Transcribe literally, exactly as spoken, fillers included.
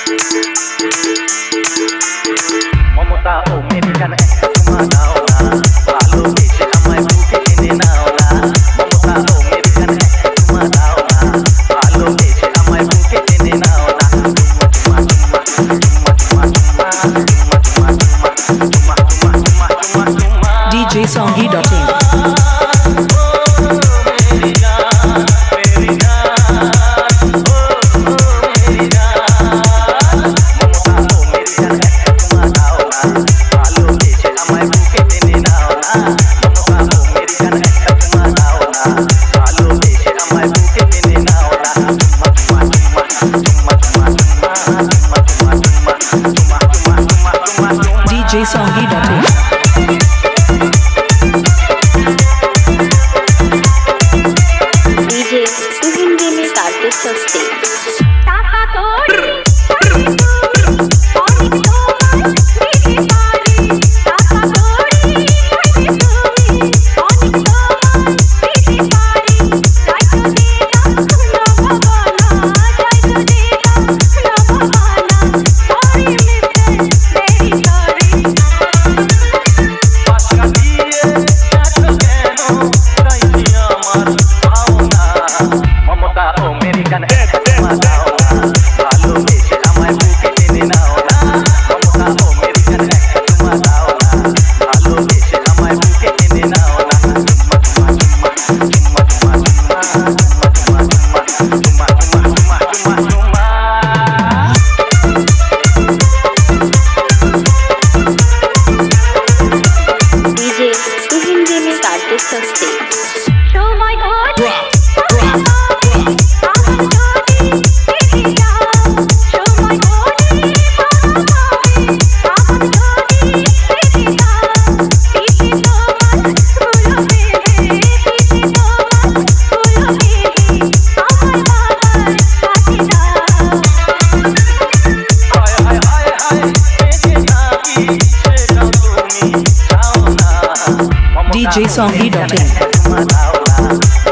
মমতা ও Mary জান একটা চুমা দাও না, ভালোবেসে আমায় বুকে টেনে নাও না। মমতা ও মেরি জান একটা চুমা দাও না, ভালোবেসে আমায় বুকে টেনে নাও না। চুমা চুমা চুমা চুমা চুমা চুমা চুমা চুমা চুমা চুমা চুমা চুমা D J Songy dot in D J Songy dot in DJ तू हिंदी में काटे सस्ते डीजे तू हिंदी में काटे सस्ते D J Songy dot in